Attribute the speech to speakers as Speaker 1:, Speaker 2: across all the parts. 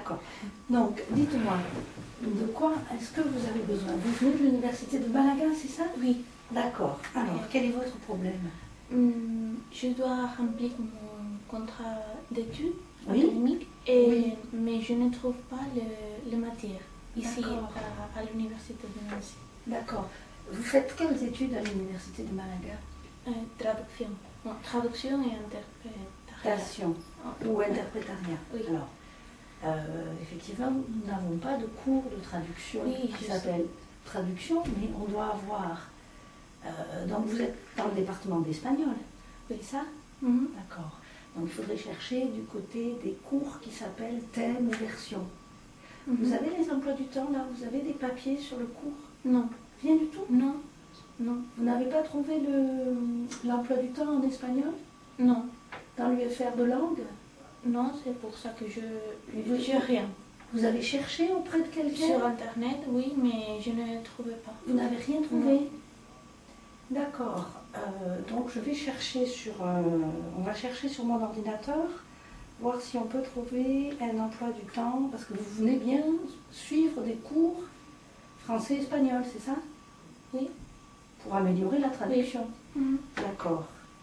Speaker 1: D'accord. Donc, dites-moi, de quoi est-ce que vous avez besoin? Vous venez de l'université de Malaga, c'est ça?
Speaker 2: Oui.
Speaker 1: D'accord. Alors, quel est votre problème?
Speaker 2: Je dois remplir mon contrat d'études
Speaker 1: Oui.
Speaker 2: académiques, mais je ne trouve pas les matières ici à l'université de Nancy.
Speaker 1: D'accord. Vous faites quelles études à l'université de Malaga?
Speaker 2: Traduction. Non, traduction et interprétation.
Speaker 1: Ou interprétariat.
Speaker 2: Oui.
Speaker 1: Alors, effectivement, nous n'avons pas de cours de traduction qui s'appelle traduction, mais on doit avoir... donc vous êtes dans le département d'espagnol, c'est ça? D'accord. Donc il faudrait chercher du côté des cours qui s'appellent thème ou version. Vous avez les emplois du temps là? Vous avez des papiers sur le cours?
Speaker 2: Non.
Speaker 1: Rien du tout?
Speaker 2: Non. Non.
Speaker 1: Vous n'avez pas trouvé l'emploi du temps en espagnol?
Speaker 2: Non.
Speaker 1: Dans l'UFR de langue?
Speaker 2: Non, c'est pour ça que je rien.
Speaker 1: Vous avez cherché auprès de quelqu'un?
Speaker 2: Sur internet, oui, mais je ne trouvais pas.
Speaker 1: Vous n'avez rien trouvé? D'accord. Donc je vais chercher on va chercher sur mon ordinateur, voir si on peut trouver un emploi du temps, parce que vous venez bien suivre des cours français-espagnol, c'est ça?
Speaker 2: Oui.
Speaker 1: Pour améliorer la traduction.
Speaker 2: Oui.
Speaker 1: D'accord.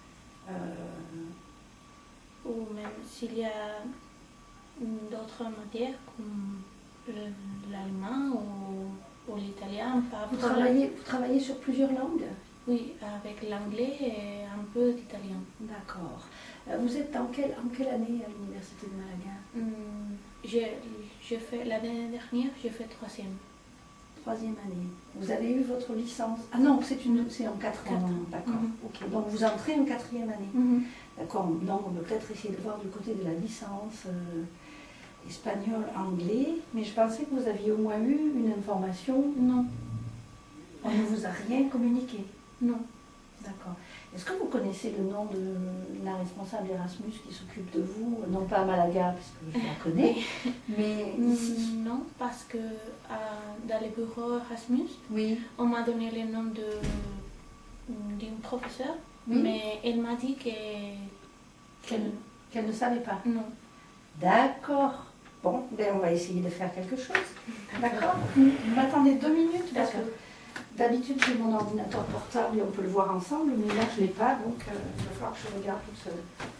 Speaker 2: Ou même s'il y a d'autres matières comme l'allemand ou l'italien, pas
Speaker 1: Vous travaillez sur plusieurs langues?
Speaker 2: Oui, avec l'anglais et un peu d'italien.
Speaker 1: D'accord. Vous êtes en quelle année à l'université de Malaga?
Speaker 2: J'ai fait l'année dernière, j'ai fait troisième.
Speaker 1: Troisième année. Vous avez eu votre licence? Ah non, c'est en 4 ans. D'accord. Ok. Donc vous entrez en 4e année. D'accord. Donc on peut peut-être essayer de voir du côté de la licence espagnol-anglais. Mais je pensais que vous aviez au moins eu une information.
Speaker 2: Non.
Speaker 1: On ne vous a rien communiqué?
Speaker 2: Non.
Speaker 1: D'accord. Est-ce que vous connaissez le nom de la responsable Erasmus qui s'occupe de vous? Non pas à Malaga, parce que je la connais, mais ici.
Speaker 2: Non, parce que dans le bureau Erasmus, on m'a donné le nom d'une professeure, mais elle m'a dit
Speaker 1: qu'elle ne savait pas.
Speaker 2: Non.
Speaker 1: D'accord. Bon, ben on va essayer de faire quelque chose. D'accord. Vous m'attendez 2 minutes, parce que d'habitude j'ai mon ordinateur portable et on peut le voir ensemble, mais là je ne l'ai pas, donc il va falloir que je regarde toute seule.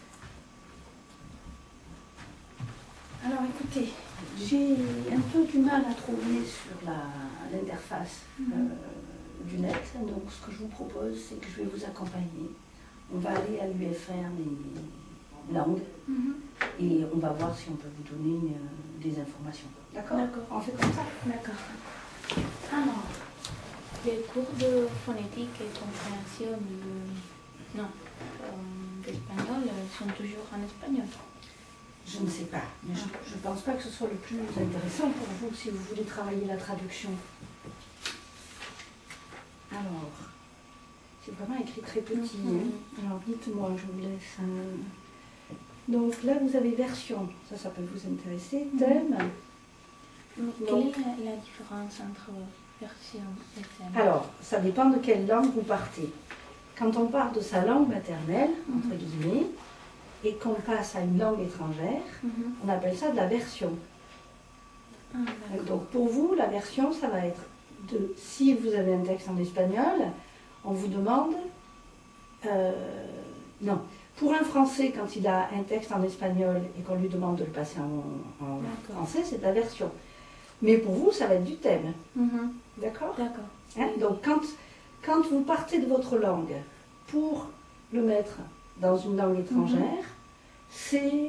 Speaker 1: Alors écoutez, j'ai un peu du mal à trouver sur l'interface du net, donc ce que je vous propose, c'est que je vais vous accompagner. On va aller à l'UFR des langues et on va voir si on peut vous donner des informations. D'accord? On fait comme ça?
Speaker 2: D'accord.
Speaker 1: Alors,
Speaker 2: les cours de phonétique et compréhension d'espagnol sont toujours en espagnol.
Speaker 1: Je ne sais pas, mais je ne pense pas que ce soit le plus intéressant pour vous si vous voulez travailler la traduction. Alors, c'est vraiment écrit très petit. Alors dites-moi, je vous laisse. Donc là, vous avez version, ça peut vous intéresser. Thème.
Speaker 2: Mais quelle est la différence entre version et thème?
Speaker 1: Alors, ça dépend de quelle langue vous partez. Quand on part de sa langue maternelle, entre guillemets, et qu'on passe à une langue étrangère, on appelle ça de la version. Donc pour vous, la version, ça va être si vous avez un texte en espagnol, on vous demande... non. Pour un Français, quand il a un texte en espagnol et qu'on lui demande de le passer en français, c'est de la version. Mais pour vous, ça va être du thème. D'accord?
Speaker 2: D'accord.
Speaker 1: Hein? Donc quand vous partez de votre langue pour le mettre dans une langue étrangère, c'est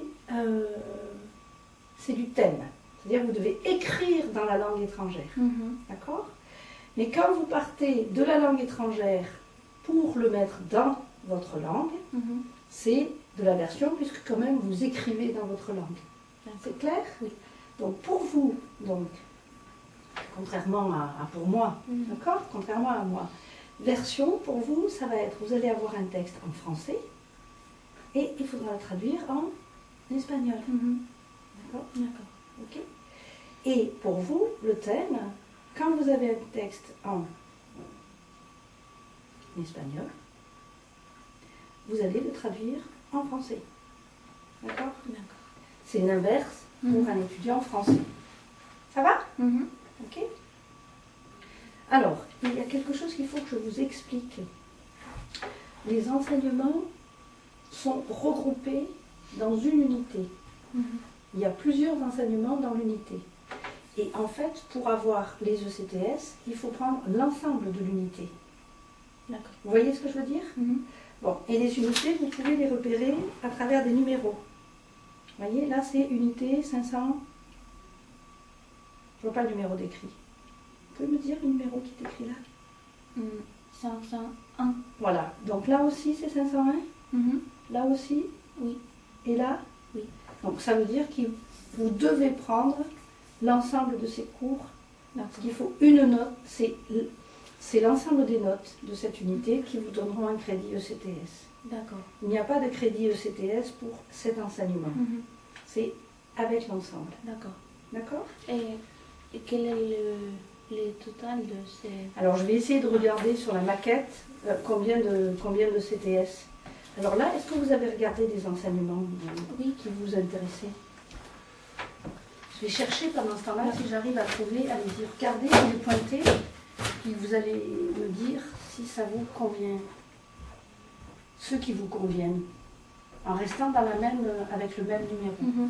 Speaker 1: du thème. C'est-à-dire que vous devez écrire dans la langue étrangère. D'accord? Mais quand vous partez de la langue étrangère pour le mettre dans votre langue, c'est de la version, puisque quand même vous écrivez dans votre langue. C'est clair?
Speaker 2: Oui.
Speaker 1: Donc pour vous, contrairement à pour moi, d'accord? Contrairement à moi, version pour vous, ça va être, vous allez avoir un texte en français et il faudra le traduire en espagnol. D'accord?
Speaker 2: D'accord.
Speaker 1: Ok? Et pour vous, le thème, quand vous avez un texte en espagnol, vous allez le traduire en français. D'accord?
Speaker 2: D'accord.
Speaker 1: C'est l'inverse pour un étudiant français. Ça va? Ok. Alors, il y a quelque chose qu'il faut que je vous explique. Les enseignements sont regroupés dans une unité. Il y a plusieurs enseignements dans l'unité. Et en fait, pour avoir les ECTS, il faut prendre l'ensemble de l'unité. Vous voyez ce que je veux dire? Bon, et les unités, vous pouvez les repérer à travers des numéros. Vous voyez, là c'est unité 500. Je ne vois pas le numéro d'écrit. Vous pouvez me dire le numéro qui est écrit là?
Speaker 2: 501.
Speaker 1: Voilà, donc là aussi c'est 501. Là aussi?
Speaker 2: Oui.
Speaker 1: Et là?
Speaker 2: Oui.
Speaker 1: Donc ça veut dire que vous devez prendre l'ensemble de ces cours. Parce qu'il faut une note, c'est l'ensemble des notes de cette unité qui vous donneront un crédit ECTS.
Speaker 2: D'accord.
Speaker 1: Il n'y a pas de crédit ECTS pour cet enseignement. C'est avec l'ensemble.
Speaker 2: D'accord.
Speaker 1: D'accord?
Speaker 2: Et quel est le total de ces...
Speaker 1: Alors je vais essayer de regarder sur la maquette combien de CTS. Alors là, est-ce que vous avez regardé des enseignements qui vous intéressaient? Je vais chercher pendant ce temps-là si j'arrive à trouver, allez-y, regardez, les pointer, puis vous allez me dire si ça vous convient, ceux qui vous conviennent, en restant dans la même, avec le même numéro.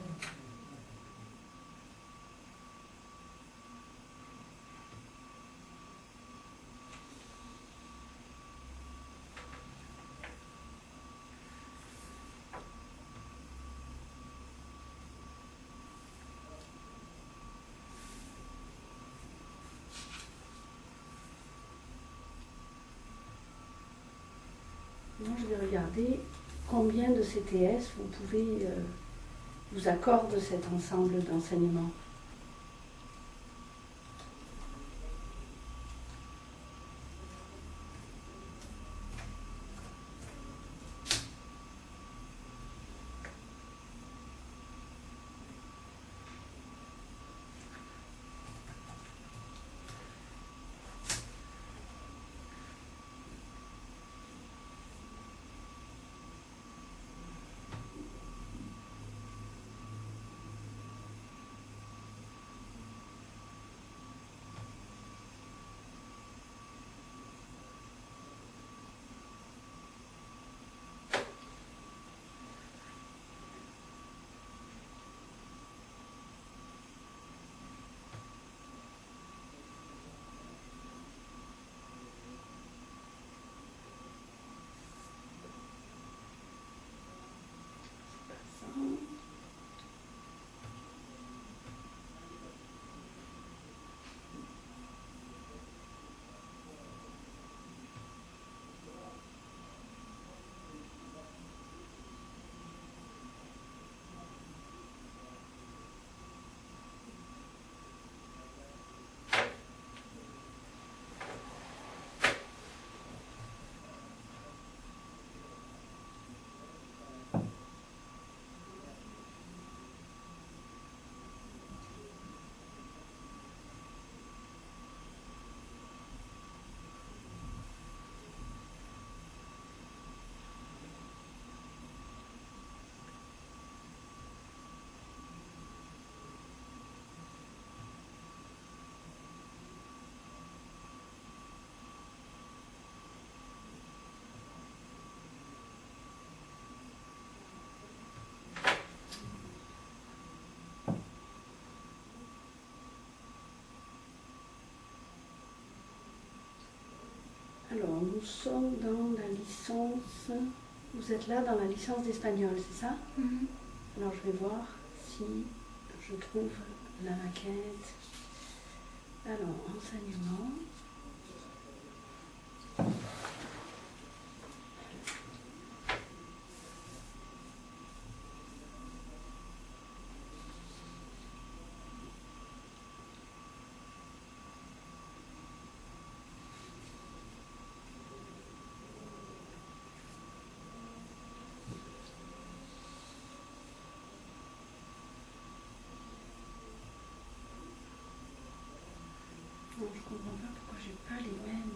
Speaker 1: Moi, je vais regarder combien de CTS vous pouvez vous accorde cet ensemble d'enseignements. Alors, nous sommes dans la licence, vous êtes là dans la licence d'espagnol, c'est ça? Alors, je vais voir si je trouve la maquette. Alors, enseignement. Non, je comprends pas pourquoi j'ai pas les mêmes.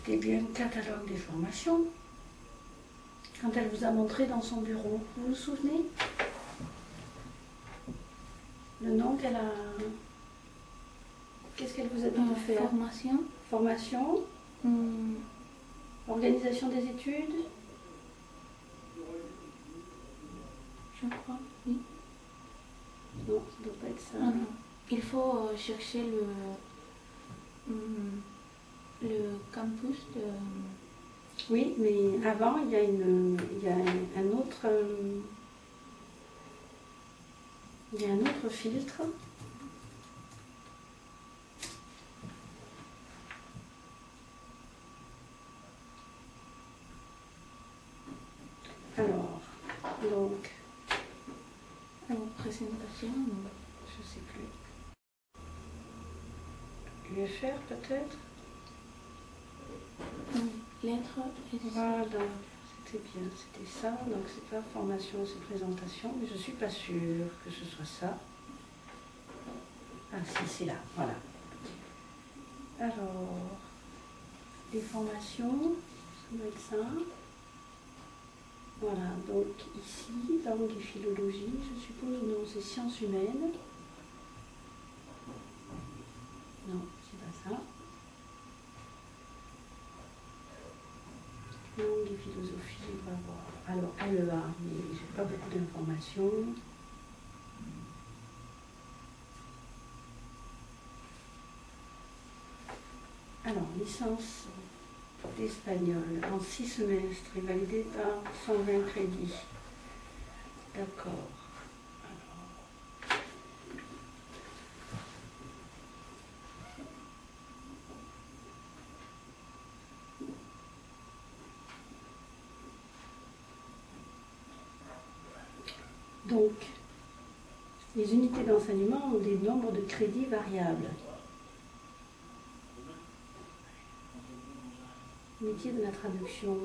Speaker 1: C'était bien le catalogue des formations. Quand elle vous a montré dans son bureau, vous vous souvenez? Le nom qu'elle a... Qu'est-ce qu'elle vous a dit de faire?
Speaker 2: Formation.
Speaker 1: Formation. Organisation des études.
Speaker 2: Je crois, oui.
Speaker 1: Non, ça ne doit pas être ça.
Speaker 2: Ah non. Il faut chercher le campus de...
Speaker 1: Oui, mais avant, il y a un autre... il y a un autre filtre. Alors, donc...
Speaker 2: présentation,
Speaker 1: je ne sais plus. UFR peut-être?
Speaker 2: Lettres.
Speaker 1: Voilà, c'était bien, c'était ça. Donc c'est pas formation, c'est présentation, mais je ne suis pas sûre que ce soit ça. Ah si, c'est là, voilà. Alors, les formations, ça doit être ça. Voilà, donc ici, langue et philologie, je suppose, non, c'est sciences humaines. Non, c'est pas ça. Langue et philosophie, on va voir. Alors, LEA, mais j'ai pas beaucoup d'informations. Alors, licence d'espagnol en 6 semestres et validée par 120 crédits. D'accord. Donc, les unités d'enseignement ont des nombres de crédits variables. Métier de la traduction.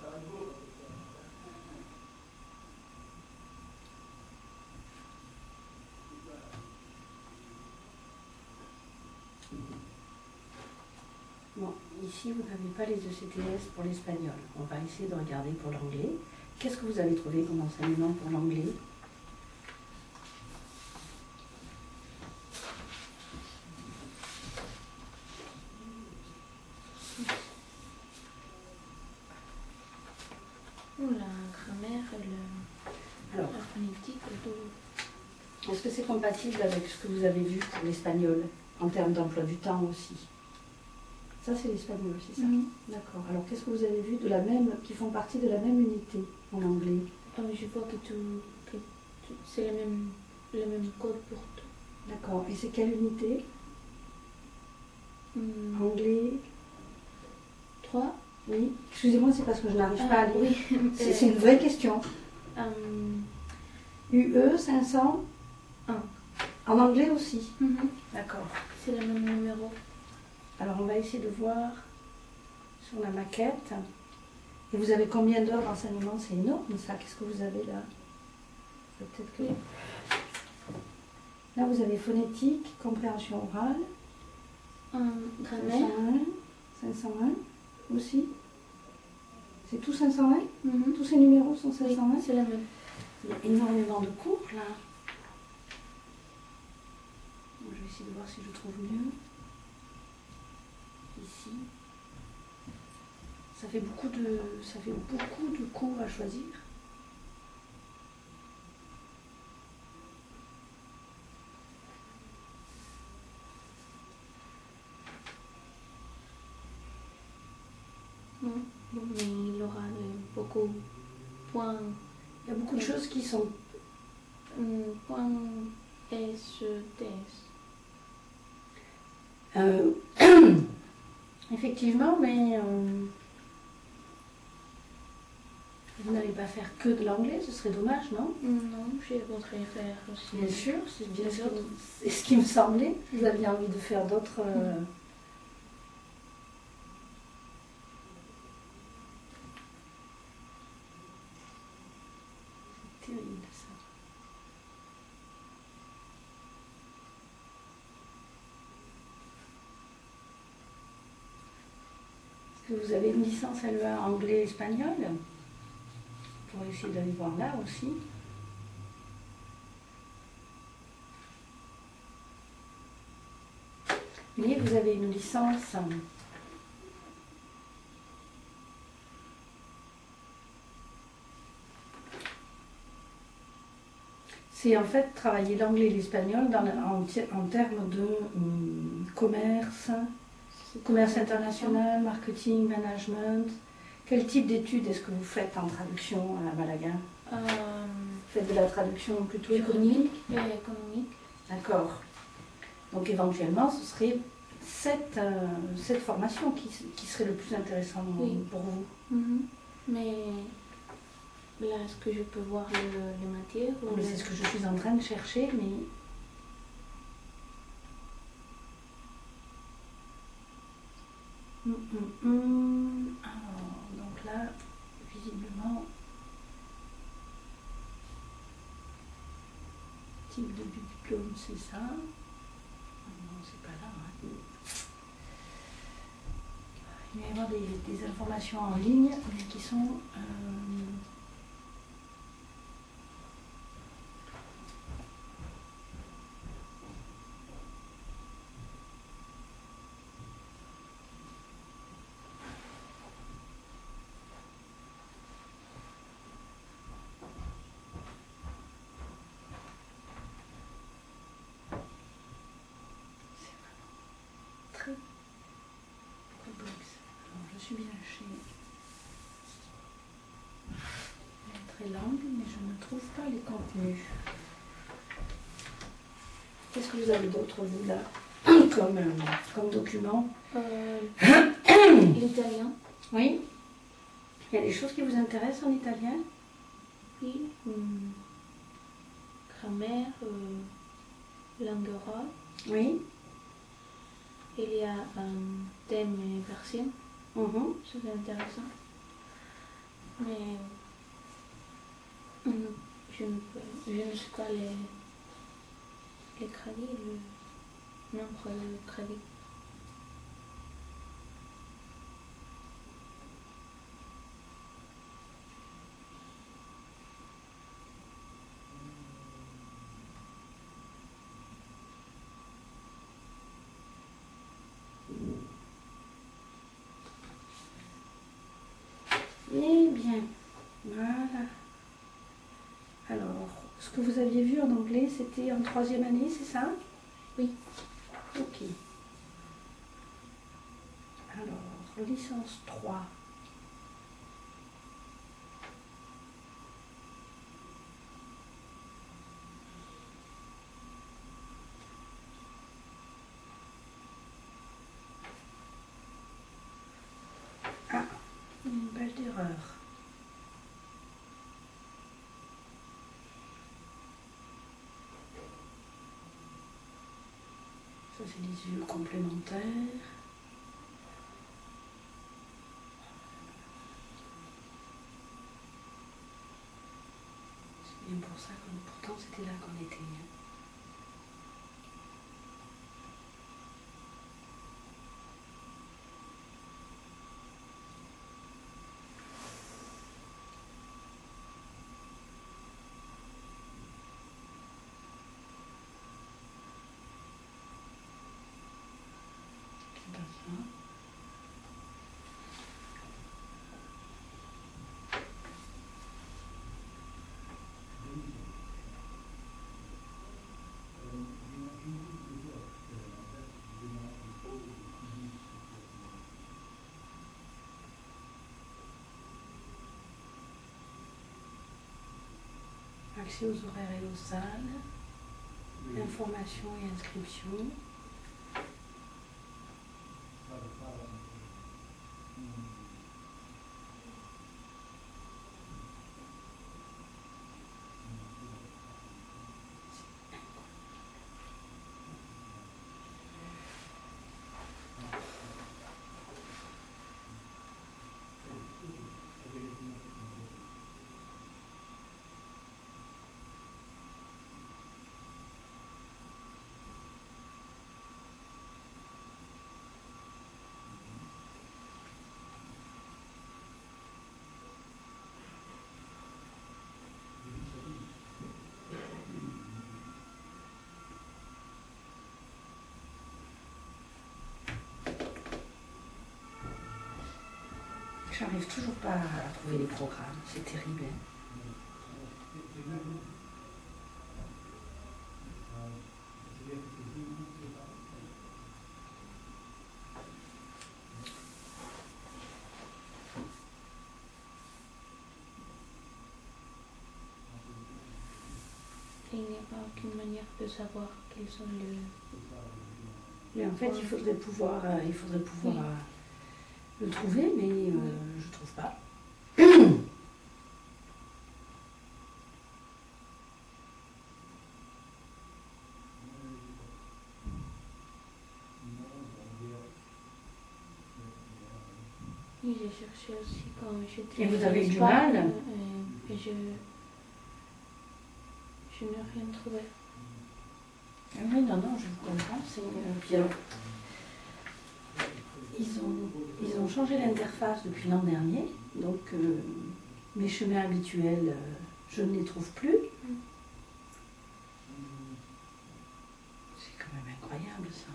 Speaker 1: Bon, ici vous n'avez pas les ECTS pour l'espagnol. On va essayer de regarder pour l'anglais. Qu'est-ce que vous avez trouvé comme enseignement pour l'anglais?
Speaker 2: La grammaire et la phonétique et tout.
Speaker 1: Est-ce que c'est compatible avec ce que vous avez vu pour l'espagnol, en termes d'emploi du temps aussi? Ça, c'est l'espagnol, c'est ça? D'accord. Alors, qu'est-ce que vous avez vu de la même, qui font partie de la même unité en anglais?
Speaker 2: Je vois que c'est le même code pour tout.
Speaker 1: D'accord. Et c'est quelle unité? Anglais
Speaker 2: 3.
Speaker 1: Oui. Excusez-moi, c'est parce que je n'arrive pas à lire.
Speaker 2: Oui.
Speaker 1: C'est une vraie question. UE 500 En anglais aussi? D'accord.
Speaker 2: C'est le même numéro.
Speaker 1: Alors, on va essayer de voir sur la maquette. Et vous avez combien d'heures d'enseignement? C'est énorme, ça. Qu'est-ce que vous avez là? Peut-être que... Là, vous avez phonétique, compréhension orale.
Speaker 2: Grammaire.
Speaker 1: 501 aussi. C'est tout 501? Tous ces numéros sont 501?
Speaker 2: Oui, c'est la même.
Speaker 1: Il y a énormément de cours là. Bon, je vais essayer de voir si je trouve mieux. Ici. Ça fait beaucoup de cours à choisir.
Speaker 2: Mais il aura beaucoup de points.
Speaker 1: Il y a beaucoup de choses qui sont...
Speaker 2: Point STS.
Speaker 1: Effectivement, mais vous n'allez pas faire que de l'anglais, ce serait dommage, non?
Speaker 2: Non, je voudrais faire aussi.
Speaker 1: Bien sûr, c'est ce qui me semblait. Vous aviez envie de faire d'autres... C'est terrible ça. Vous avez une licence LEA anglais-espagnol. Pour essayer d'aller voir là aussi. Mais vous avez une licence c'est en fait travailler l'anglais et l'espagnol en termes de commerce international, marketing, management. Quel type d'études est-ce que vous faites en traduction à Malaga? Vous faites de la traduction plutôt économique?
Speaker 2: Économique.
Speaker 1: D'accord. Donc éventuellement, ce serait cette formation qui serait le plus intéressant pour vous.
Speaker 2: Mais là, est-ce que je peux voir les matières
Speaker 1: C'est ce que je suis en train de chercher, mais... Alors, donc là, visiblement, type de diplôme, c'est ça. Non, c'est pas là. Hein. Il va y avoir des informations en ligne, mais qui sont... très complexe. Alors, je suis bien chez lettres et langues, mais je ne trouve pas les contenus. Qu'est-ce que vous avez d'autre, vous, là, comme document?
Speaker 2: L'italien.
Speaker 1: Oui. Il y a des choses qui vous intéressent en italien?
Speaker 2: Oui. Grammaire, langue orale.
Speaker 1: Oui.
Speaker 2: Il y a thème et version. C'est intéressant. Mais je ne sais pas les crédits, le nombre de crédits.
Speaker 1: Eh bien, voilà. Alors, ce que vous aviez vu en anglais, c'était en 3e année, c'est ça?
Speaker 2: Oui.
Speaker 1: Ok. Alors, licence 3. Ah, une page d'erreur. Ça, c'est les yeux complémentaires. C'est bien pour ça que pourtant c'était là qu'on était. C'est pas ça. Accès aux horaires et aux salles, information et inscription. j'arrive toujours pas à trouver les programmes. C'est terrible.
Speaker 2: Il n'y a pas aucune manière de savoir quels sont les...
Speaker 1: Mais en fait, il faudrait pouvoir le trouver, mais je ne trouve pas.
Speaker 2: Oui, j'ai cherché aussi quand j'étais...
Speaker 1: Et vous avez eu du mal
Speaker 2: et je n'ai rien trouvé.
Speaker 1: Ah oui, non, je vous comprends. Puis alors, ils ont changé l'interface depuis l'an dernier, donc mes chemins habituels, je ne les trouve plus. C'est quand même incroyable ça.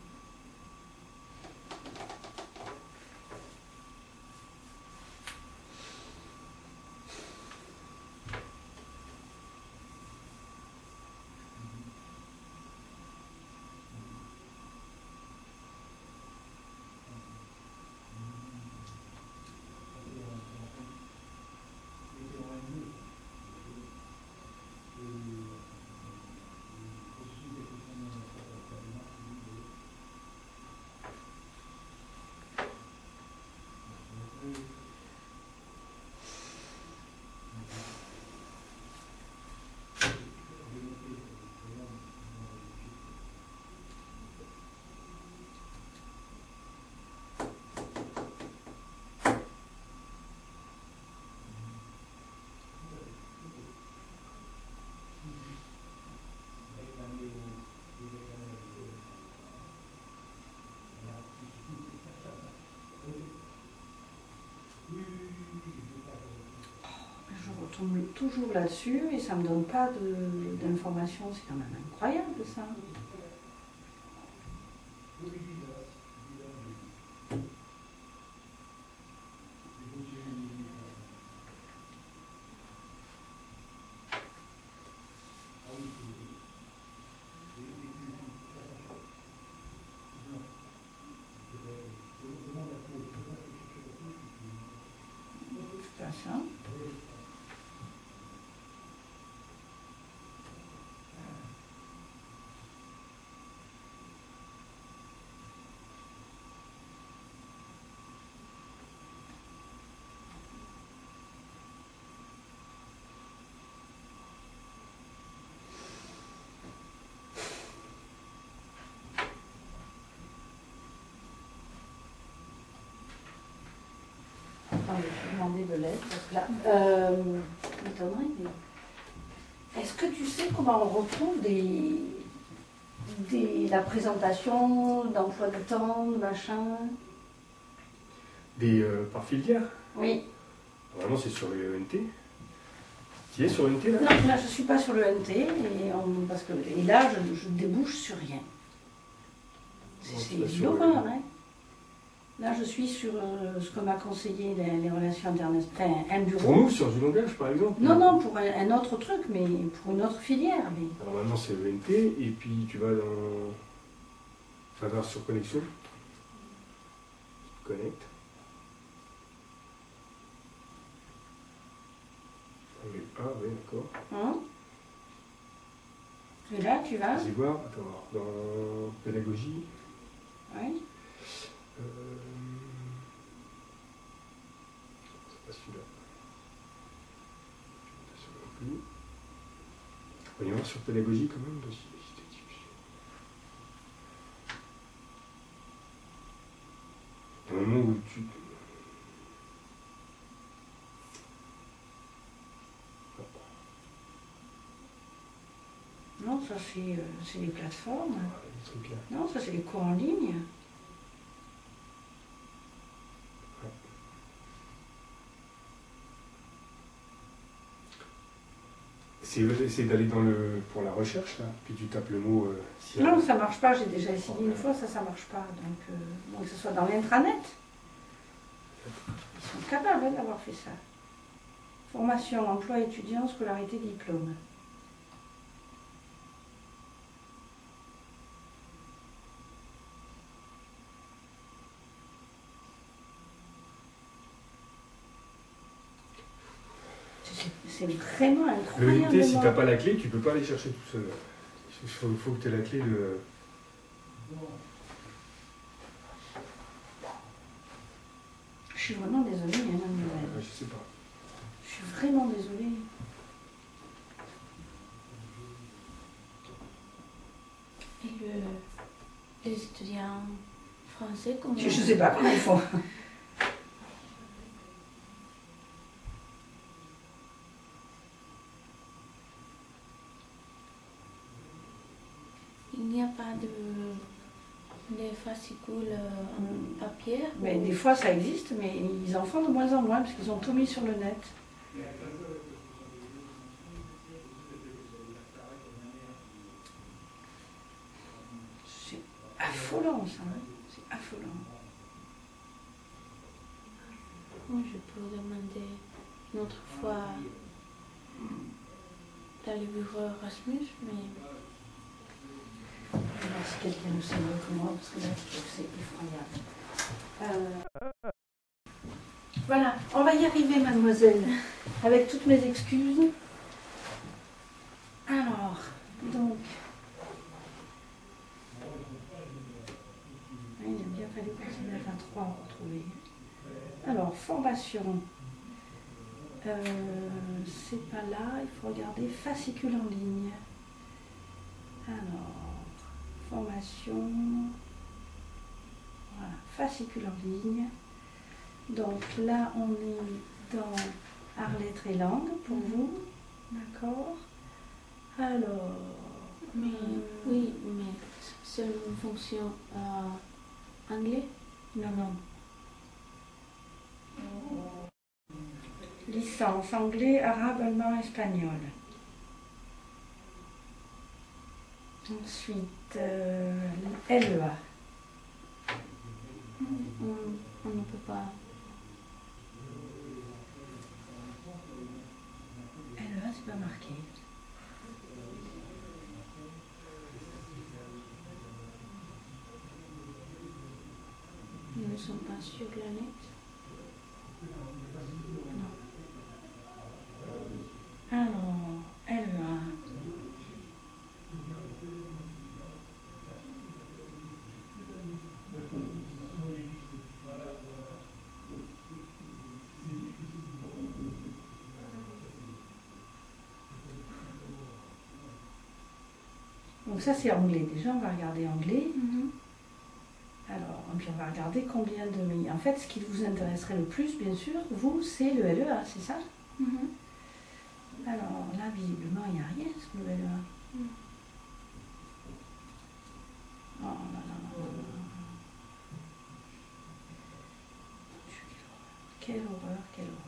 Speaker 1: Je retombe toujours là-dessus et ça ne me donne pas d'informations. C'est quand même incroyable ça. Ça. Attendez, je vais demander de l'aide parce que là, est-ce que tu sais comment on retrouve la présentation d'emploi de temps, de machin?
Speaker 3: Par filière?
Speaker 1: Oui.
Speaker 3: Vraiment, c'est sur le ENT. Tu es sur l'ENT là?
Speaker 1: Non, là je ne suis pas sur le NT et là je débouche sur rien. C'est l'horreur, hein. Là je suis sur ce que m'a conseillé les relations internationales, un bureau.
Speaker 3: Pour nous, sur du langage par exemple?
Speaker 1: Non, pour un autre truc, mais pour une autre filière. Mais...
Speaker 3: Alors maintenant c'est l'ENT et puis tu vas sur connexion. Connecte. Ah oui, d'accord.
Speaker 1: Et là, tu vas...
Speaker 3: Vas-y voir, attends, dans pédagogie.
Speaker 1: Oui.
Speaker 3: C'est pas celui-là. On y va sur pédagogie quand même. Au moment où tu...
Speaker 1: Non, ça c'est les plateformes.
Speaker 3: Les trucs là.
Speaker 1: Non, ça c'est les cours en ligne.
Speaker 3: C'est d'aller pour la recherche là, puis tu tapes le mot.
Speaker 1: Non, ça marche pas. J'ai déjà essayé une fois, ça marche pas. Donc, que ce soit dans l'intranet. Ils sont capable d'avoir fait ça. Formation, emploi étudiant, scolarité, diplôme. C'est vraiment incroyable.
Speaker 3: Le NT, si tu n'as pas la clé, tu ne peux pas aller chercher tout seul. Il faut que tu aies la clé de...
Speaker 1: Je suis vraiment désolée, mademoiselle.
Speaker 3: Je sais pas.
Speaker 1: Je suis vraiment désolée.
Speaker 2: Et les étudiants français, comment...
Speaker 1: Je sais pas comment ils font.
Speaker 2: Il n'y a pas de fascicules en papier?
Speaker 1: Mais des fois ça existe, mais ils en font de moins en moins parce qu'ils ont tout mis sur le net. C'est affolant ça, c'est affolant.
Speaker 2: Moi, je peux demander une autre fois dans le bureau Erasmus, mais...
Speaker 1: Je vais voir si quelqu'un nous sait mieux que moi, parce que là, je trouve que c'est effroyable. Voilà, on va y arriver, mademoiselle, avec toutes mes excuses. Alors, donc... Il a bien fallu qu'on s'y mette à 3 à retrouver. Alors, formation. C'est pas là, il faut regarder fascicule en ligne. Alors... Formation, voilà, fascicule en ligne. Donc là, on est dans art, lettres et langue pour vous, d'accord? Alors,
Speaker 2: oui, mais c'est une fonction anglais?
Speaker 1: Non, non. Licence anglais, arabe, allemand, espagnol. Ensuite, LEA.
Speaker 2: On ne peut pas.
Speaker 1: LEA, c'est pas marqué.
Speaker 2: Ils ne sont pas sur la net.
Speaker 1: Non. Alors, LEA. Donc ça c'est anglais. Déjà on va regarder anglais. Alors, puis on va regarder combien de... En fait, ce qui vous intéresserait le plus, bien sûr, vous, c'est le LEA, c'est ça? Alors là, visiblement, il n'y a rien sur le LEA. Oh là là là là. Quelle horreur, quelle horreur.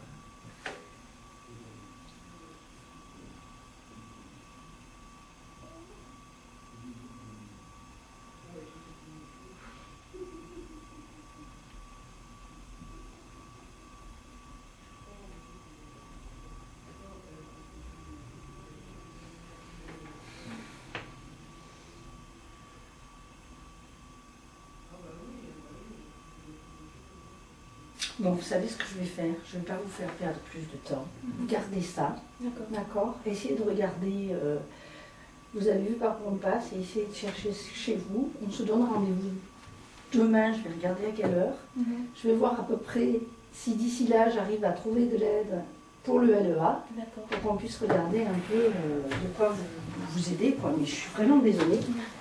Speaker 1: Bon, vous savez ce que je vais faire. Je ne vais pas vous faire perdre plus de temps. Gardez ça. D'accord. Essayez de regarder. Vous avez vu par où on passe et essayez de chercher chez vous. On se donne rendez-vous demain. Je vais regarder à quelle heure. Je vais voir à peu près si d'ici là j'arrive à trouver de l'aide pour le LEA. Pour qu'on puisse regarder un peu de quoi vous aider. Quoi. Mais je suis vraiment désolée.